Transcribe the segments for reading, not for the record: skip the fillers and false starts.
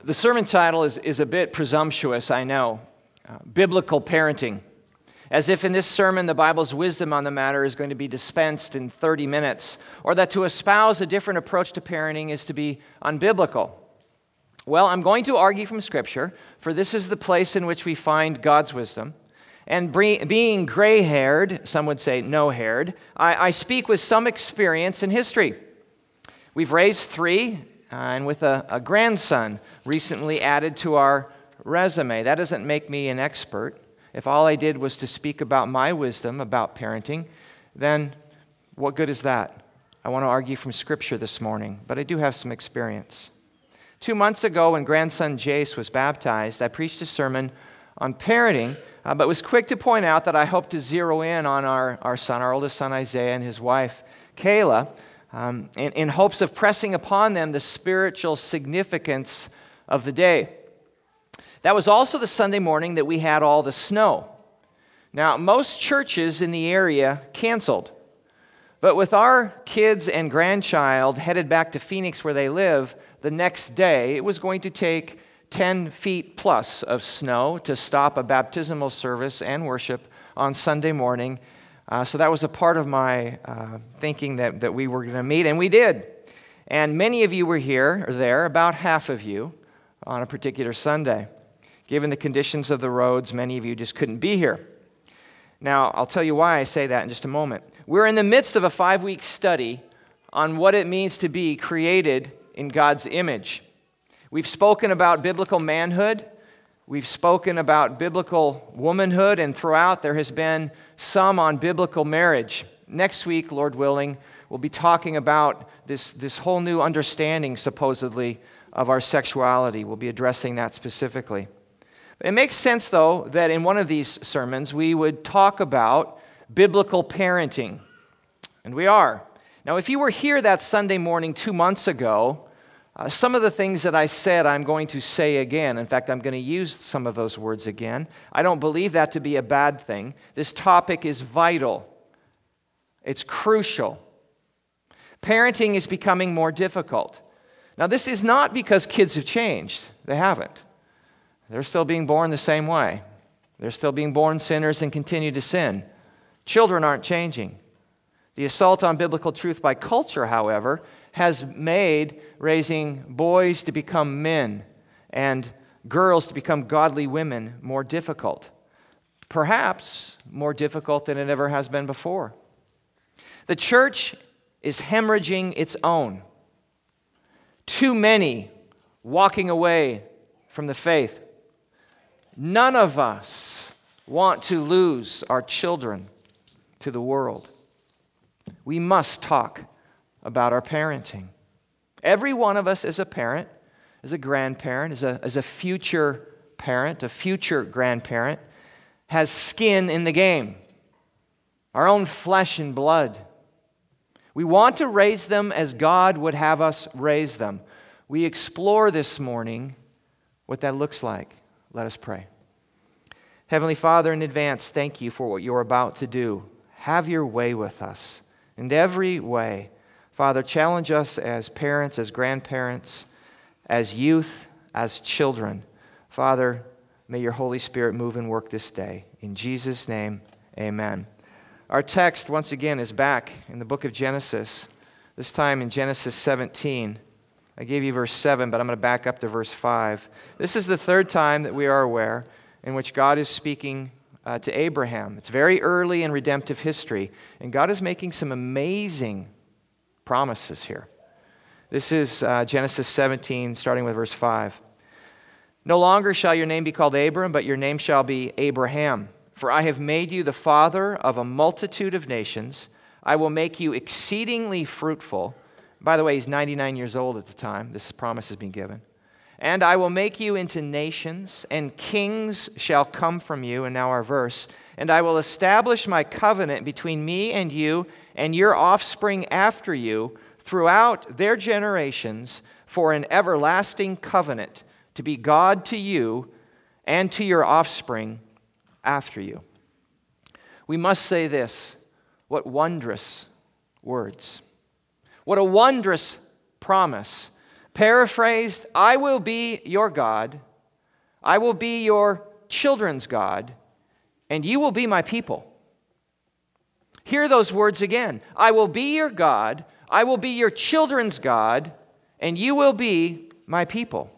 The sermon title is a bit presumptuous, I know. Biblical parenting. As if in this sermon the Bible's wisdom on the matter is going to be dispensed in 30 minutes, or that to espouse a different approach to parenting is to be unbiblical. Well, I'm going to argue from Scripture, for this is the place in which we find God's wisdom. And being gray-haired, some would say no-haired, I speak with some experience in history. We've raised 3, and with a grandson recently added to our resume. That doesn't make me an expert. If all I did was to speak about my wisdom about parenting, then what good is that? I want to argue from Scripture this morning, but I do have some experience. 2 months ago, when grandson Jace was baptized, I preached a sermon on parenting, but was quick to point out that I hope to zero in on our son, our oldest son Isaiah, and his wife Kayla, in hopes of pressing upon them the spiritual significance of the day. That was also the Sunday morning that we had all the snow. Now, most churches in the area canceled, but with our kids and grandchild headed back to Phoenix where they live the next day, it was going to take 10 feet plus of snow to stop a baptismal service and worship on Sunday morning. So that was a part of my thinking that we were going to meet, and we did. And many of you were here or there, about half of you, on a particular Sunday. Given the conditions of the roads, many of you just couldn't be here. Now, I'll tell you why I say that in just a moment. We're in the midst of a 5-week study on what it means to be created in God's image. We've spoken about biblical manhood. We've spoken about biblical womanhood, and throughout there has been some on biblical marriage. Next week, Lord willing, we'll be talking about this whole new understanding, supposedly, of our sexuality. We'll be addressing that specifically. It makes sense, though, that in one of these sermons we would talk about biblical parenting. And we are. Now, if you were here that Sunday morning 2 months ago, some of the things that I said I'm going to say again. In fact, I'm going to use some of those words again. I don't believe that to be a bad thing. This topic is vital. It's crucial. Parenting is becoming more difficult. Now, this is not because kids have changed. They haven't. They're still being born the same way. They're still being born sinners and continue to sin. Children aren't changing. The assault on biblical truth by culture, however, has made raising boys to become men and girls to become godly women more difficult. Perhaps more difficult than it ever has been before. The church is hemorrhaging its own. Too many walking away from the faith. None of us want to lose our children to the world. We must talk about our parenting. Every one of us as a parent, as a grandparent, as a future parent, a future grandparent, has skin in the game. Our own flesh and blood. We want to raise them as God would have us raise them. We explore this morning what that looks like. Let us pray. Heavenly Father, in advance, thank you for what you're about to do. Have your way with us in every way. Father, challenge us as parents, as grandparents, as youth, as children. Father, may your Holy Spirit move and work this day. In Jesus' name, amen. Our text, once again, is back in the book of Genesis, this time in Genesis 17. I gave you verse 7, but I'm going to back up to verse 5. This is the third time that we are aware in which God is speaking to Abraham. It's very early in redemptive history, and God is making some amazing promises here. This is Genesis 17, starting with verse 5. No longer shall your name be called Abram, but your name shall be Abraham. For I have made you the father of a multitude of nations. I will make you exceedingly fruitful. By the way, he's 99 years old at the time this promise has been given. And I will make you into nations, and kings shall come from you. And now our verse. And I will establish my covenant between me and you and your offspring after you throughout their generations for an everlasting covenant to be God to you and to your offspring after you. We must say this. What wondrous words. What a wondrous promise. Paraphrased, I will be your God, I will be your children's God, and you will be my people. Hear those words again. I will be your God, I will be your children's God, and you will be my people.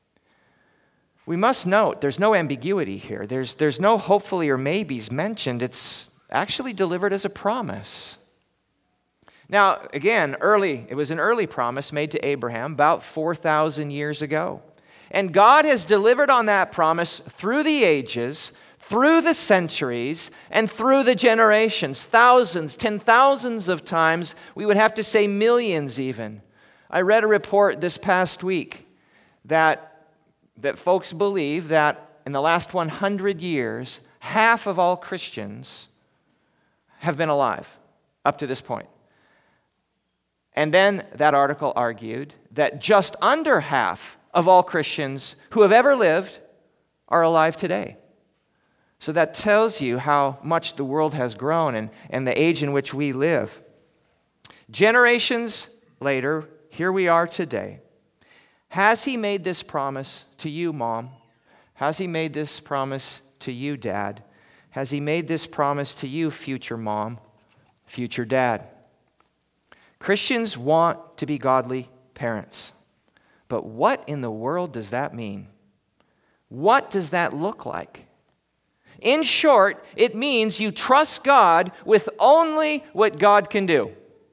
We must note there's no ambiguity here. There's no hopefully or maybes mentioned. It's actually delivered as a promise. Now, again, it was an early promise made to Abraham about 4,000 years ago. And God has delivered on that promise through the ages, through the centuries, and through the generations. Thousands, 10,000s of times. We would have to say millions even. I read a report this past week that folks believe that in the last 100 years, half of all Christians have been alive up to this point. And then that article argued that just under half of all Christians who have ever lived are alive today. So that tells you how much the world has grown and the age in which we live. Generations later, here we are today. Has He made this promise to you, Mom? Has He made this promise to you, Dad? Has He made this promise to you, future mom, future dad? Christians want to be godly parents. But what in the world does that mean? What does that look like? In short, it means you trust God with only what God can do.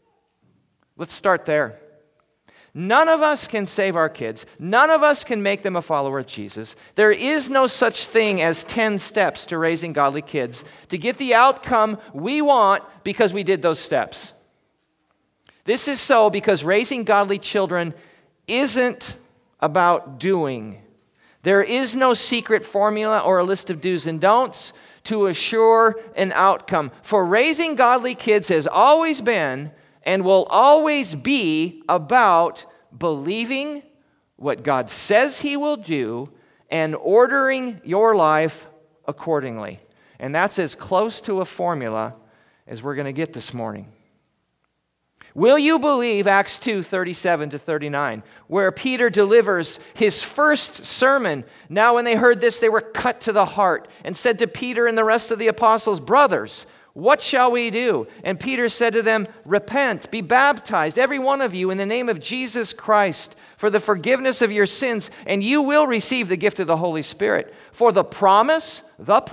Let's start there. None of us can save our kids. None of us can make them a follower of Jesus. There is no such thing as 10 steps to raising godly kids to get the outcome we want because we did those steps. This is so because raising godly children isn't about doing. There is no secret formula or a list of do's and don'ts to assure an outcome. For raising godly kids has always been and will always be about believing what God says He will do and ordering your life accordingly. And that's as close to a formula as we're going to get this morning. Will you believe Acts 2:37-39, where Peter delivers his first sermon? Now when they heard this, they were cut to the heart and said to Peter and the rest of the apostles, "Brothers, what shall we do?" And Peter said to them, "Repent, be baptized, every one of you, in the name of Jesus Christ, for the forgiveness of your sins, and you will receive the gift of the Holy Spirit. For the promise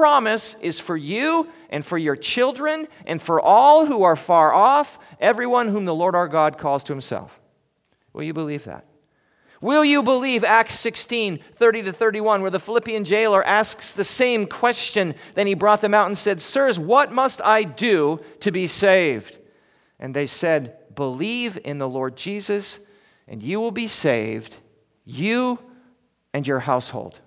is for you and for your children and for all who are far off, everyone whom the Lord our God calls to Himself." Will you believe that? Will you believe Acts 16:30-31, where the Philippian jailer asks the same question? Then he brought them out and said, "Sirs, what must I do to be saved?" And they said, "Believe in the Lord Jesus, and you will be saved, you and your household."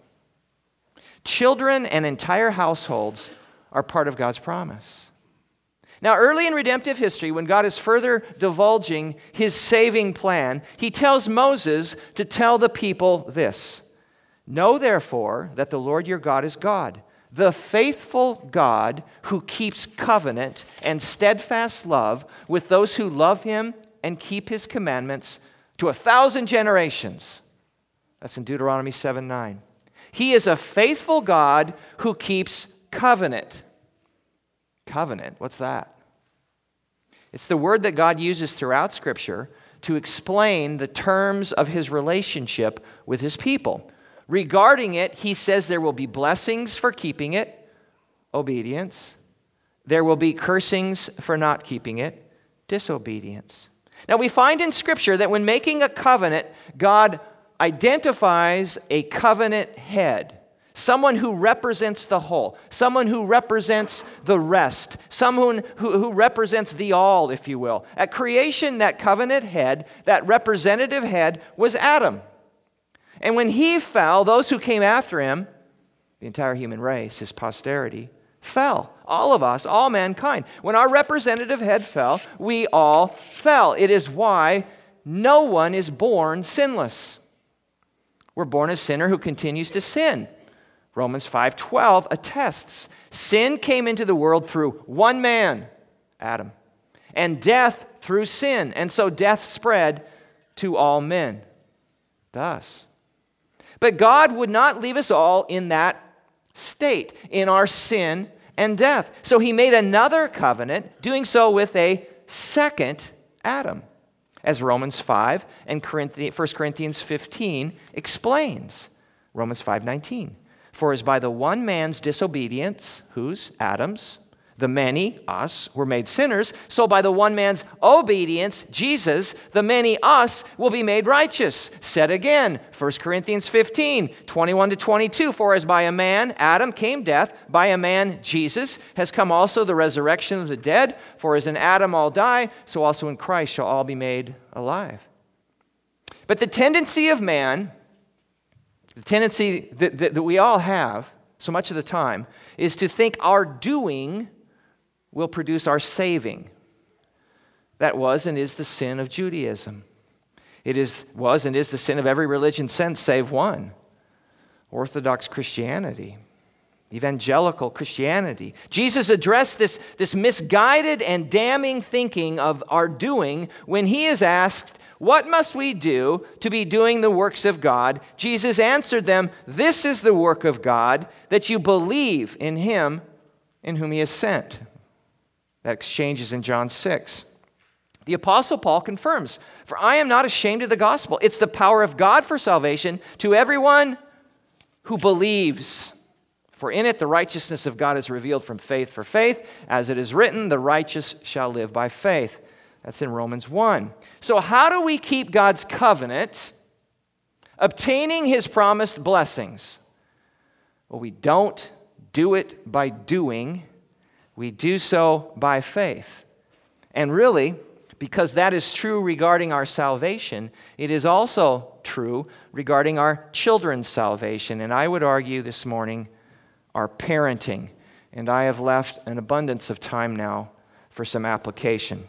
Children and entire households are part of God's promise. Now, early in redemptive history, when God is further divulging His saving plan, He tells Moses to tell the people this: "Know therefore that the Lord your God is God, the faithful God who keeps covenant and steadfast love with those who love Him and keep His commandments to 1,000 generations." That's in Deuteronomy 7:9. He is a faithful God who keeps covenant. Covenant, what's that? It's the word that God uses throughout Scripture to explain the terms of His relationship with His people. Regarding it, He says there will be blessings for keeping it, obedience. There will be cursings for not keeping it, disobedience. Now we find in Scripture that when making a covenant, God identifies a covenant head. Someone who represents the whole, someone who represents the rest, someone who represents the all, if you will. At creation, that covenant head, that representative head, was Adam. And when he fell, those who came after him, the entire human race, his posterity, fell. All of us, all mankind. When our representative head fell, we all fell. It is why no one is born sinless. We're born a sinner who continues to sin. Romans 5:12 attests, sin came into the world through one man, Adam, and death through sin. And so death spread to all men. to us. But God would not leave us all in that state, in our sin and death. So he made another covenant, doing so with a second Adam, as Romans 5 and 1 Corinthians 15 explains. Romans 5:19. For as by the one man's disobedience, whose? Adam's, the many, us, were made sinners, so by the one man's obedience, Jesus, the many, us, will be made righteous. Said again, 1 Corinthians 15, 21-22, for as by a man, Adam, came death, by a man, Jesus, has come also the resurrection of the dead. For as in Adam all die, so also in Christ shall all be made alive. But the tendency of man, the tendency that we all have so much of the time, is to think our doing will produce our saving. That was and is the sin of Judaism. It was and is the sin of every religion since, save one: Orthodox Christianity, evangelical Christianity. Jesus addressed this misguided and damning thinking of our doing when he is asked, what must we do to be doing the works of God? Jesus answered them, this is the work of God, that you believe in him in whom he has sent. That exchange is in John 6. The Apostle Paul confirms, for I am not ashamed of the gospel. It's the power of God for salvation to everyone who believes. For in it the righteousness of God is revealed from faith for faith. As it is written, the righteous shall live by faith. That's in Romans 1. So how do we keep God's covenant, obtaining his promised blessings? Well, we don't do it by doing. We do so by faith. And really, because that is true regarding our salvation, it is also true regarding our children's salvation. And I would argue this morning, our parenting. And I have left an abundance of time now for some application.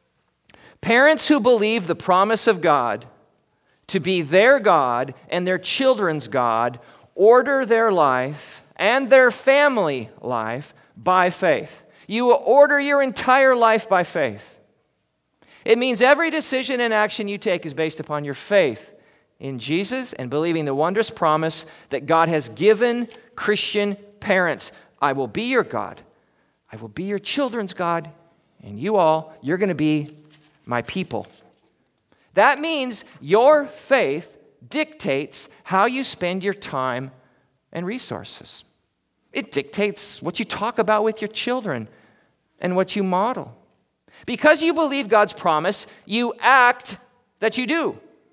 Parents who believe the promise of God to be their God and their children's God order their life and their family life by faith. You order your entire life by faith. It means every decision and action you take is based upon your faith in Jesus and believing the wondrous promise that God has given Christian parents. I will be your God. I will be your children's God. And you're going to be my people. That means your faith dictates how you spend your time and resources. It dictates what you talk about with your children and what you model. Because you believe God's promise, you act that you do.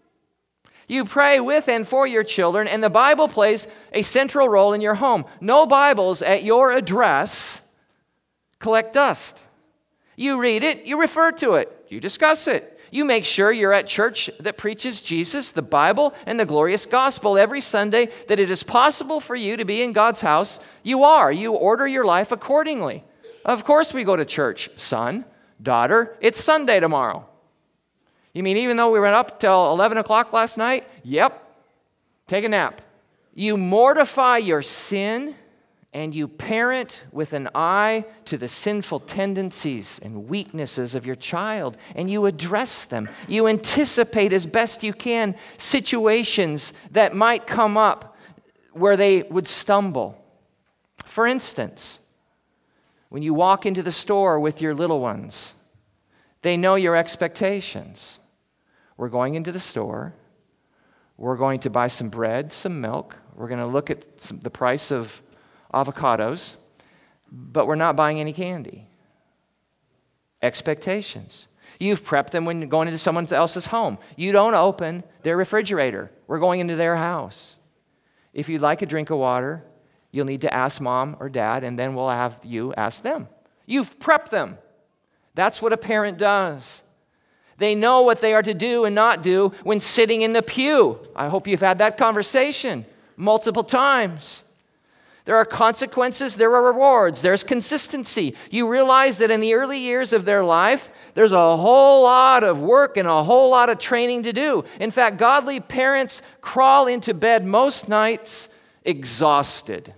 You pray with and for your children, and the Bible plays a central role in your home. No Bibles at your address collect dust. You read it, you refer to it, you discuss it. You make sure you're at church that preaches Jesus, the Bible, and the glorious gospel every Sunday, that it is possible for you to be in God's house. You are. You order your life accordingly. Of course we go to church, son, daughter. It's Sunday tomorrow. You mean even though we went up till 11 o'clock last night? Yep. Take a nap. You mortify your sin and you parent with an eye to the sinful tendencies and weaknesses of your child, and you address them. You anticipate as best you can situations that might come up where they would stumble. For instance, when you walk into the store with your little ones, they know your expectations. We're going into the store. We're going to buy some bread, some milk. We're going to look at the price of avocados, but we're not buying any candy. Expectations. You've prepped them when you're going into someone else's home. You don't open their refrigerator. We're going into their house. If you'd like a drink of water, you'll need to ask mom or dad, and then we'll have you ask them. You've prepped them. That's what a parent does. They know what they are to do and not do when sitting in the pew. I hope you've had that conversation multiple times. There are consequences, there are rewards, there's consistency. You realize that in the early years of their life, there's a whole lot of work and a whole lot of training to do. In fact, godly parents crawl into bed most nights exhausted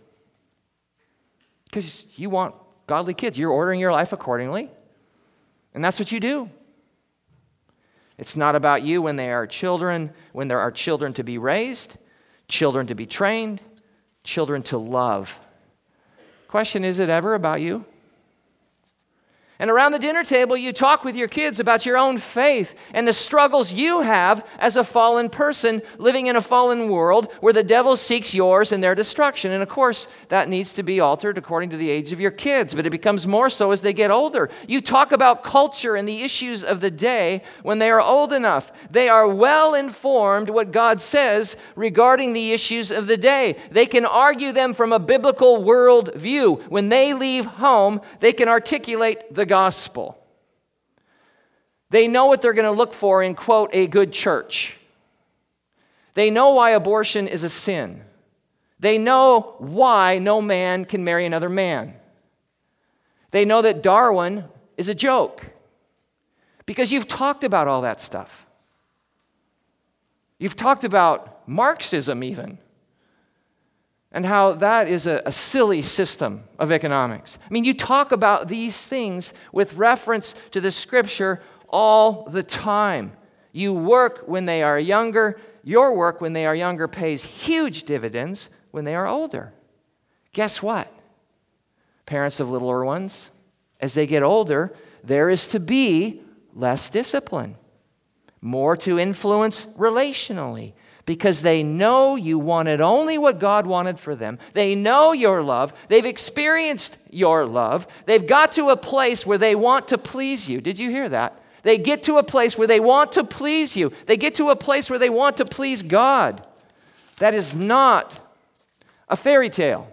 because you want godly kids. You're ordering your life accordingly, and that's what you do. It's not about you when they are children, when there are children to be raised, children to be trained, children to love. Question, is it ever about you? And around the dinner table, you talk with your kids about your own faith and the struggles you have as a fallen person living in a fallen world where the devil seeks yours and their destruction. And of course, that needs to be altered according to the age of your kids, but it becomes more so as they get older. You talk about culture and the issues of the day when they are old enough. They are well informed what God says regarding the issues of the day. They can argue them from a biblical world view. When they leave home, they can articulate the gospel. They know what they're going to look for in, quote, a good church. They know why abortion is a sin. They know why no man can marry another man. They know that Darwin is a joke because you've talked about all that stuff. You've talked about Marxism even, and how that is a silly system of economics. I mean, you talk about these things with reference to the Scripture all the time. You work when they are younger. Your work when they are younger pays huge dividends when they are older. Guess what? Parents of littler ones, as they get older, there is to be less discipline, more to influence relationally, because they know you wanted only what God wanted for them. They know your love. They've experienced your love. They've got to a place where they want to please you. Did you hear that? They get to a place where they want to please you. They get to a place where they want to please God. That is not a fairy tale.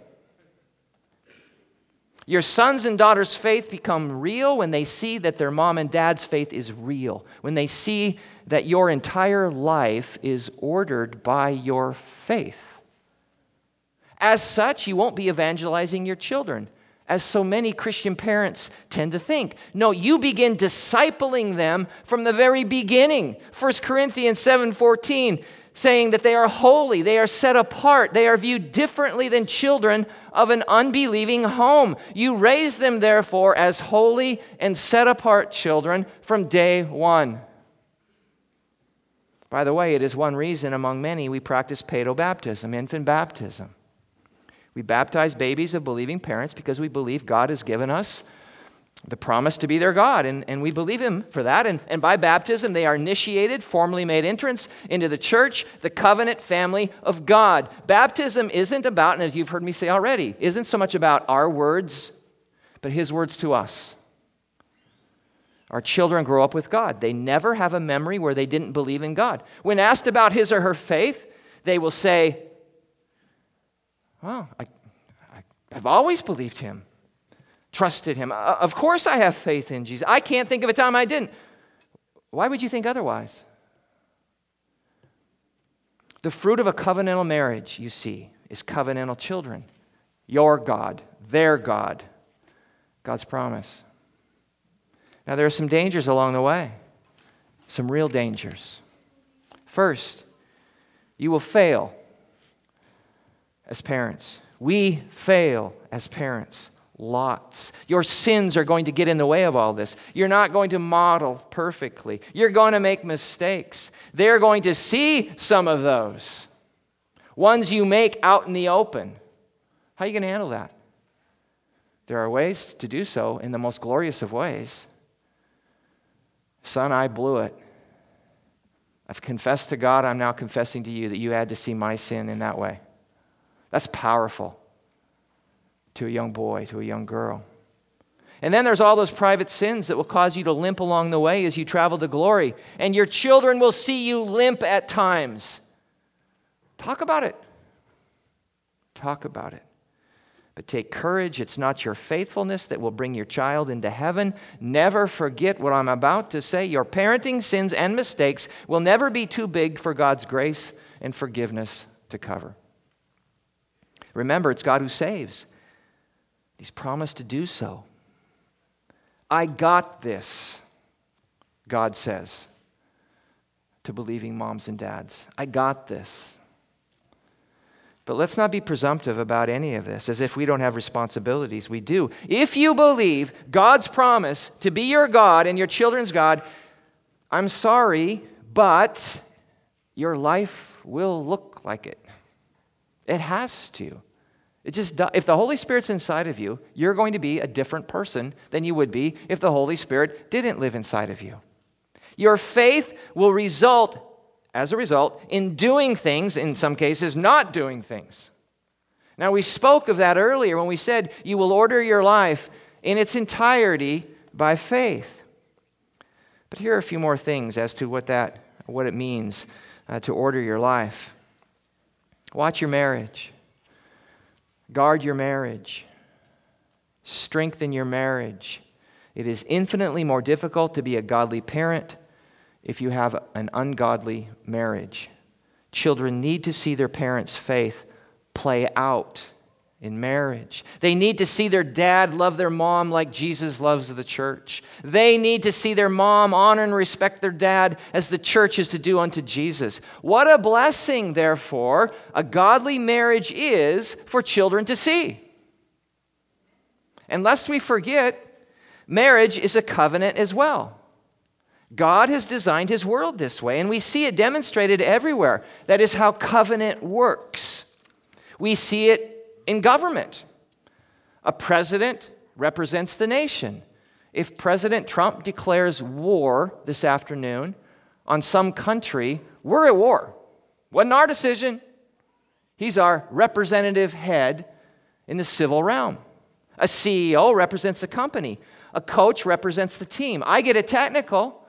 Your sons and daughters' faith become real when they see that their mom and dad's faith is real. When they see that your entire life is ordered by your faith. As such, you won't be evangelizing your children, as so many Christian parents tend to think. No, you begin discipling them from the very beginning. 1 Corinthians 7:14, saying that they are holy, they are set apart, they are viewed differently than children of an unbelieving home. You raise them, therefore, as holy and set apart children from day one. By the way, it is one reason among many we practice paedobaptism, infant baptism. We baptize babies of believing parents because we believe God has given us the promise to be their God, and we believe Him for that. And by baptism, they are initiated, formally made entrance into the church, the covenant family of God. Baptism isn't about, and as you've heard me say already, isn't so much about our words, but His words to us. Our children grow up with God. They never have a memory where they didn't believe in God. When asked about his or her faith, they will say, well, I've always believed Him, trusted Him. Of course I have faith in Jesus. I can't think of a time I didn't. Why would you think otherwise? The fruit of a covenantal marriage, you see, is covenantal children. Your God, their God, God's promise. Now, there are some dangers along the way, some real dangers. First, you will fail as parents. We fail as parents. Lots. Your sins are going to get in the way of all this. You're not going to model perfectly. You're going to make mistakes. They're going to see some of those. Ones you make out in the open. How are you going to handle that? There are ways to do so in the most glorious of ways. Son, I blew it. I've confessed to God, I'm now confessing to you that you had to see my sin in that way. That's powerful to a young boy, to a young girl. And then there's all those private sins that will cause you to limp along the way as you travel to glory. And your children will see you limp at times. Talk about it. Talk about it. But take courage. It's not your faithfulness that will bring your child into heaven. Never forget what I'm about to say. Your parenting sins and mistakes will never be too big for God's grace and forgiveness to cover. Remember, it's God who saves. He's promised to do so. I got this, God says to believing moms and dads. I got this. But let's not be presumptive about any of this, as if we don't have responsibilities. We do. If you believe God's promise to be your God and your children's God, I'm sorry, but your life will look like it. It has to. If the Holy Spirit's inside of you, you're going to be a different person than you would be if the Holy Spirit didn't live inside of you. Your faith will result, as a result, in doing things, in some cases, not doing things. Now, we spoke of that earlier when we said you will order your life in its entirety by faith. But here are a few more things as to what it means to order your life. Watch your marriage. Guard your marriage. Strengthen your marriage. It is infinitely more difficult to be a godly parent if you have an ungodly marriage. Children need to see their parents' faith play out in marriage. They need to see their dad love their mom like Jesus loves the church. They need to see their mom honor and respect their dad as the church is to do unto Jesus. What a blessing, therefore, a godly marriage is for children to see. And lest we forget, marriage is a covenant as well. God has designed His world this way, and we see it demonstrated everywhere. That is how covenant works. We see it in government. A president represents the nation. If President Trump declares war this afternoon on some country, we're at war. Wasn't our decision. He's our representative head in the civil realm. A CEO represents the company. A coach represents the team. I get it technical.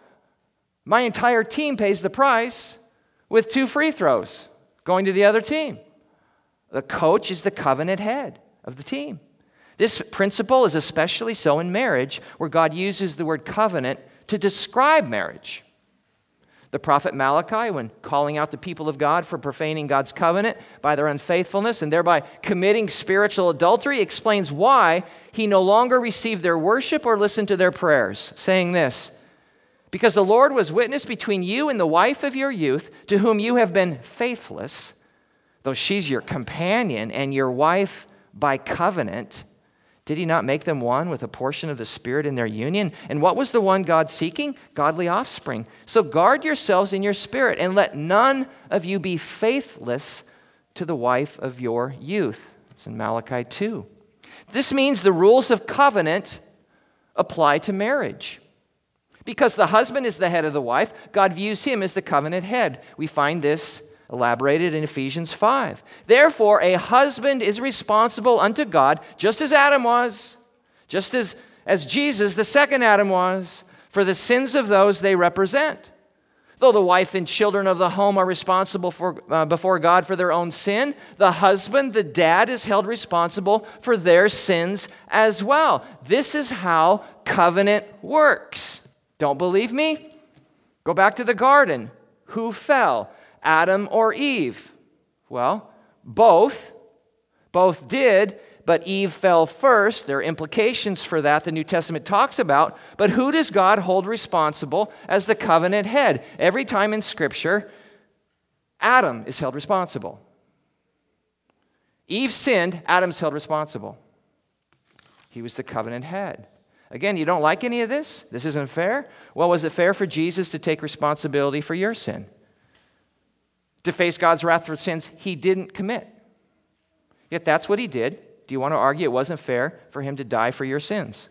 My entire team pays the price with 2 free throws going to the other team. The coach is the covenant head of the team. This principle is especially so in marriage, where God uses the word covenant to describe marriage. The prophet Malachi, when calling out the people of God for profaning God's covenant by their unfaithfulness and thereby committing spiritual adultery, explains why he no longer received their worship or listened to their prayers, saying this: "Because the Lord was witness between you and the wife of your youth, to whom you have been faithless, though she's your companion and your wife by covenant, did He not make them one with a portion of the Spirit in their union? And what was the one God seeking? Godly offspring. So guard yourselves in your spirit, and let none of you be faithless to the wife of your youth." It's in Malachi 2. This means the rules of covenant apply to marriage. Because the husband is the head of the wife, God views him as the covenant head. We find this elaborated in Ephesians 5. Therefore, a husband is responsible unto God, just as Adam was, just as Jesus, the second Adam, was, for the sins of those they represent. Though the wife and children of the home are responsible before God for their own sin, the husband, the dad, is held responsible for their sins as well. This is how covenant works. Don't believe me? Go back to the garden. Who fell? Adam or Eve? Well, both did, but Eve fell first. There are implications for that the New Testament talks about. But who does God hold responsible as the covenant head? Every time in Scripture, Adam is held responsible. Eve sinned, Adam's held responsible. He was the covenant head. Again, you don't like any of this? This isn't fair? Well, was it fair for Jesus to take responsibility for your sin? To face God's wrath for sins He didn't commit. Yet that's what He did. Do you want to argue it wasn't fair for Him to die for your sins?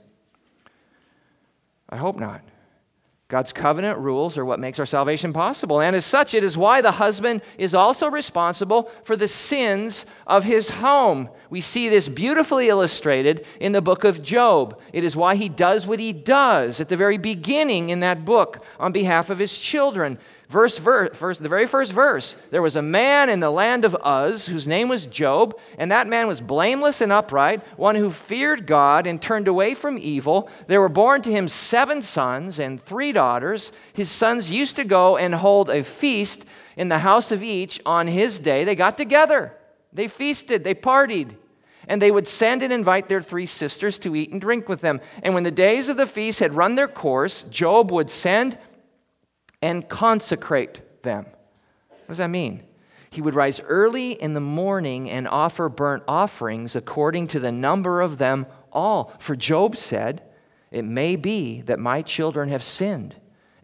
I hope not. God's covenant rules are what makes our salvation possible. And as such, it is why the husband is also responsible for the sins of his home. We see this beautifully illustrated in the book of Job. It is why he does what he does at the very beginning in that book on behalf of his children. The very first verse, there was a man in the land of Uz whose name was Job, and that man was blameless and upright, one who feared God and turned away from evil. There were born to him 7 sons and 3 daughters. His sons used to go and hold a feast in the house of each on his day. They got together, they feasted, they partied, and they would send and invite their 3 sisters to eat and drink with them. And when the days of the feast had run their course, Job would send and consecrate them. What does that mean? He would rise early in the morning and offer burnt offerings according to the number of them all. For Job said, "It may be that my children have sinned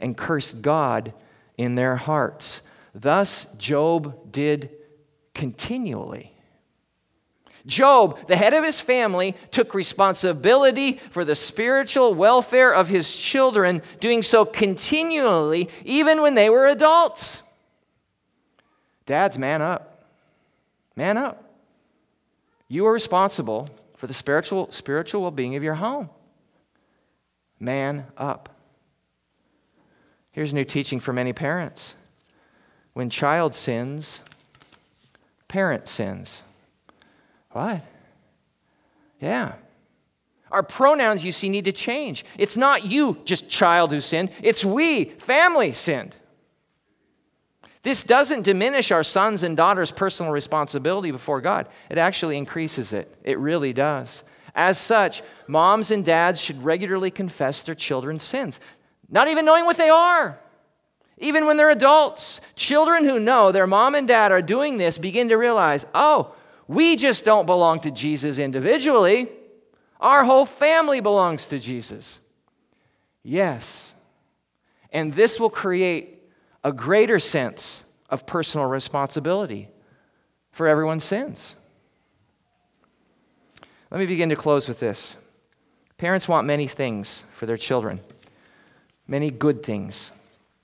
and cursed God in their hearts. Thus Job did continually. Job, the head of his family, took responsibility for the spiritual welfare of his children, doing so continually, even when they were adults. Dads, man up. Man up. You are responsible for the spiritual well-being of your home. Man up. Here's new teaching for many parents. When child sins, parent sins. What? Yeah. Our pronouns, you see, need to change. It's not you, just child, who sinned. It's we, family, sinned. This doesn't diminish our sons' and daughters' personal responsibility before God. It actually increases it. It really does. As such, moms and dads should regularly confess their children's sins, not even knowing what they are. Even when they're adults, children who know their mom and dad are doing this begin to realize, oh, we just don't belong to Jesus individually. Our whole family belongs to Jesus. Yes. And this will create a greater sense of personal responsibility for everyone's sins. Let me begin to close with this. Parents want many things for their children, many good things.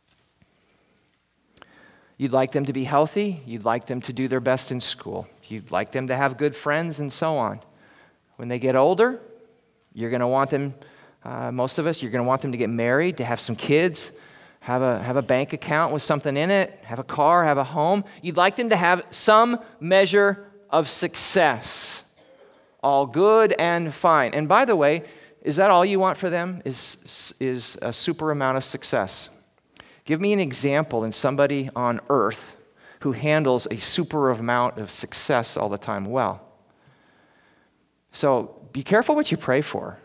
You'd like them to be healthy. You'd like them to do their best in school. You'd like them to have good friends and so on. When they get older, you're going to want them, most of us, you're going to want them to get married, to have some kids, have a bank account with something in it, have a car, have a home. You'd like them to have some measure of success. All good and fine. And by the way, is that all you want for them? Is a super amount of success? Give me an example in somebody on earth who handles a super amount of success all the time well. So be careful what you pray for.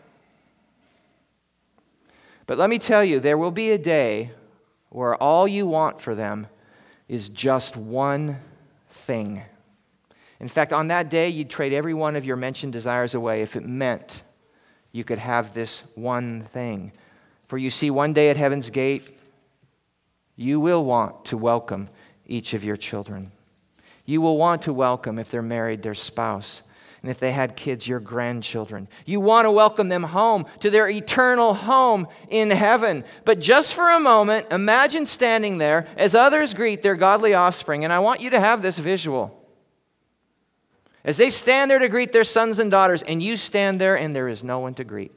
But let me tell you, there will be a day where all you want for them is just one thing. In fact, on that day, you'd trade every one of your mentioned desires away if it meant you could have this one thing. For you see, one day at heaven's gate, you will want to welcome each of your children. You will want to welcome, if they're married, their spouse. And if they had kids, your grandchildren. You want to welcome them home to their eternal home in heaven. But just for a moment, imagine standing there as others greet their godly offspring. And I want you to have this visual. As they stand there to greet their sons and daughters, and you stand there and there is no one to greet.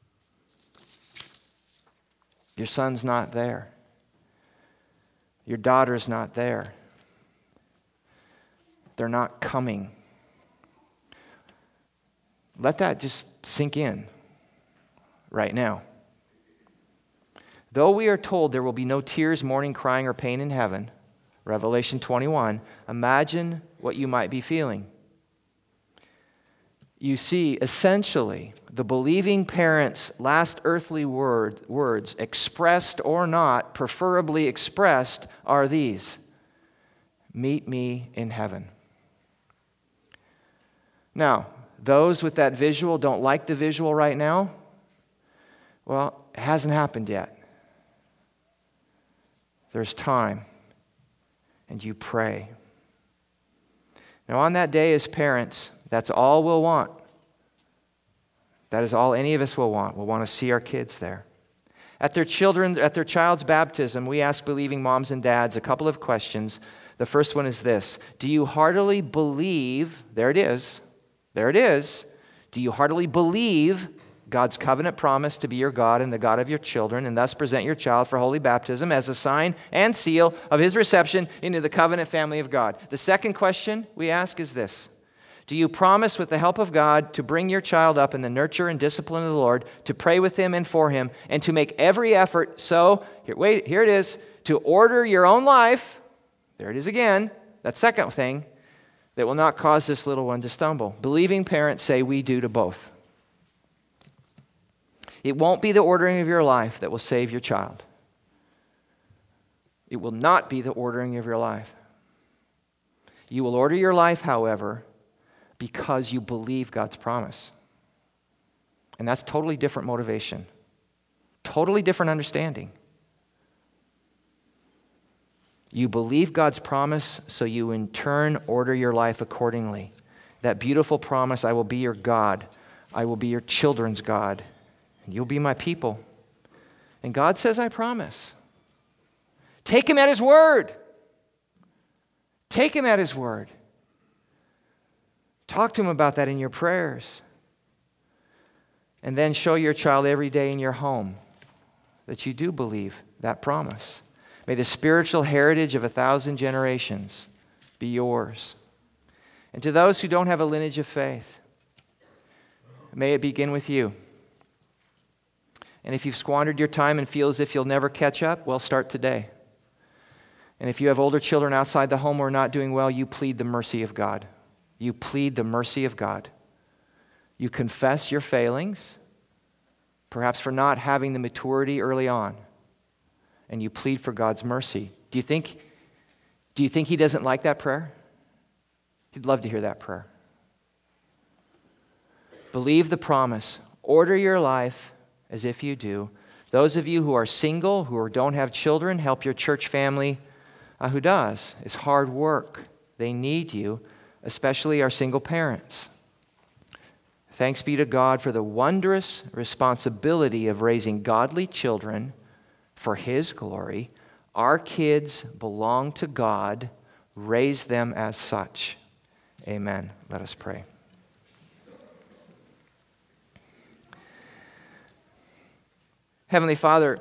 Your son's not there. Your daughter's not there. They're not coming. Let that just sink in right now. Though we are told there will be no tears, mourning, crying, or pain in heaven, Revelation 21, imagine what you might be feeling. You see, essentially, the believing parent's last earthly words, expressed or not, preferably expressed, are these: meet me in heaven. Now, those with that visual don't like the visual right now. Well, it hasn't happened yet. There's time, and you pray. Now, on that day as parents, that's all we'll want. That is all any of us will want. We'll want to see our kids there. At their child's baptism, we ask believing moms and dads a couple of questions. The first one is this: do you heartily believe, there it is, do you heartily believe God's covenant promise to be your God and the God of your children, and thus present your child for holy baptism as a sign and seal of his reception into the covenant family of God? The second question we ask is this: do you promise, with the help of God, to bring your child up in the nurture and discipline of the Lord, to pray with him and for him, and to make every effort here it is, to order your own life, there it is again, that second thing, that will not cause this little one to stumble? Believing parents say we do to both. It won't be the ordering of your life that will save your child. It will not be the ordering of your life. You will order your life, however, because you believe God's promise. And that's totally different motivation. Totally different understanding. You believe God's promise, so you in turn order your life accordingly. That beautiful promise, I will be your God. I will be your children's God. And you'll be my people. And God says, I promise. Take him at his word. Take him at his word. Talk to him about that in your prayers. And then show your child every day in your home that you do believe that promise. May the spiritual heritage of 1,000 generations be yours. And to those who don't have a lineage of faith, may it begin with you. And if you've squandered your time and feel as if you'll never catch up, well, start today. And if you have older children outside the home who are not doing well, you plead the mercy of God. You plead the mercy of God. You confess your failings, perhaps for not having the maturity early on, and you plead for God's mercy. Do you think he doesn't like that prayer? He'd love to hear that prayer. Believe the promise. Order your life as if you do. Those of you who are single, who don't have children, help your church family who does. It's hard work. They need you, especially our single parents. Thanks be to God for the wondrous responsibility of raising godly children for his glory. Our kids belong to God. Raise them as such. Amen. Let us pray. Heavenly Father,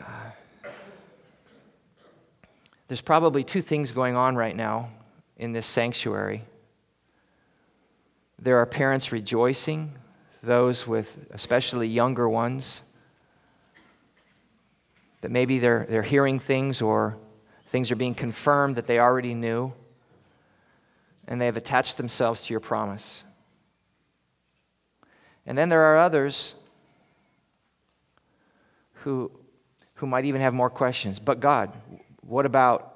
there's probably two things going on right now in this sanctuary. There are parents rejoicing, those with especially younger ones, that maybe they're hearing things or things are being confirmed that they already knew, and they have attached themselves to your promise. And then there are others who might even have more questions. But God, what about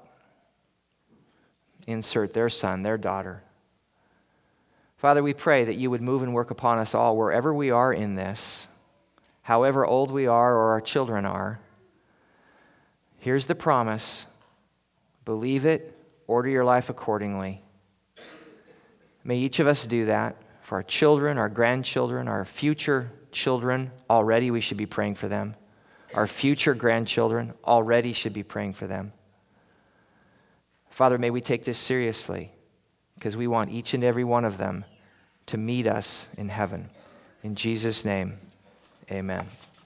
insert their son, their daughter? Father, we pray that you would move and work upon us all wherever we are in this, however old we are or our children are. Here's the promise. Believe it. Order your life accordingly. May each of us do that for our children, our grandchildren, our future children. Already we should be praying for them. Our future grandchildren already should be praying for them. Father, may we take this seriously, because we want each and every one of them to meet us in heaven. In Jesus' name, amen.